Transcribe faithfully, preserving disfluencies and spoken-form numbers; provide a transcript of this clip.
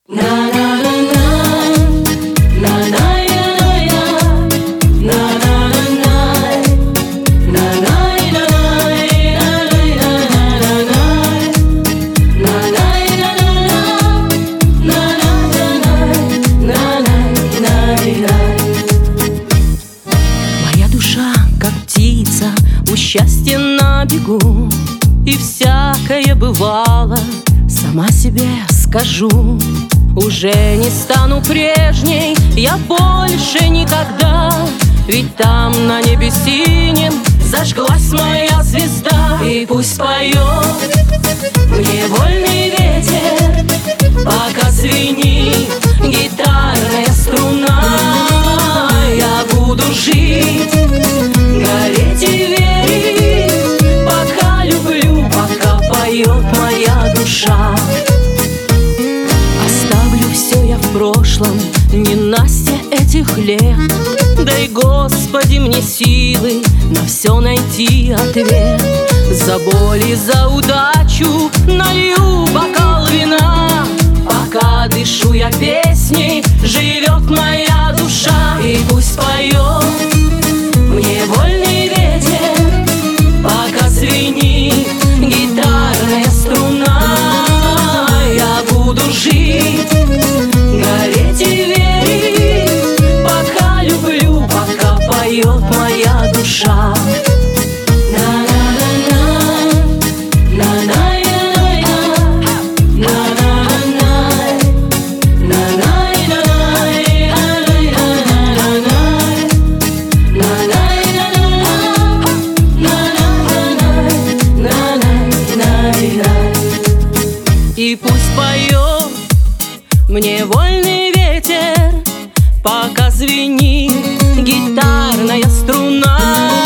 Моя душа, как птица, у счастья на бегу, и всякое бывало, сама себе скажу. Уже не стану прежней я больше никогда, ведь там на небе синем зажглась моя звезда. И пусть поет мне вольный ветер, пока звенит гитарная струна. Я буду жить, гореть и верить, пока люблю, пока поет моя душа. Оставлю все я в прошлом, ненастье этих лет, дай, Господи, мне силы на все найти ответ. За боль и за удачу налью бокал вина, пока дышу я песней, живет моя душа. И пусть поет мне вольный ветер, пока звенит гитарная струна. Я буду жить, гореть и верить, пока люблю, пока поет моя душа. И пусть поет мне вольный ветер, пока звенит гитарная струна.